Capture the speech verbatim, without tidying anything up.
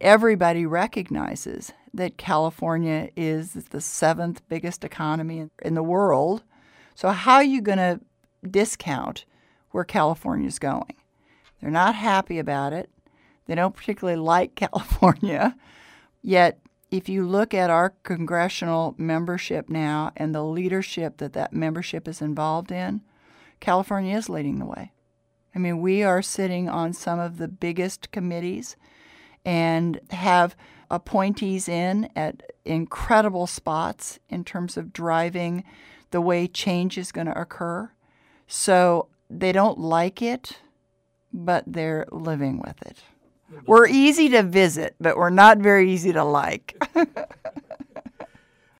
everybody recognizes that California is the seventh biggest economy in the world. So how are you going to discount where California is going? They're not happy about it. They don't particularly like California. Yet, if you look at our congressional membership now and the leadership that that membership is involved in, California is leading the way. I mean, we are sitting on some of the biggest committees and have appointees in at incredible spots in terms of driving the way change is going to occur. So they don't like it, but they're living with it. We're easy to visit, but we're not very easy to like.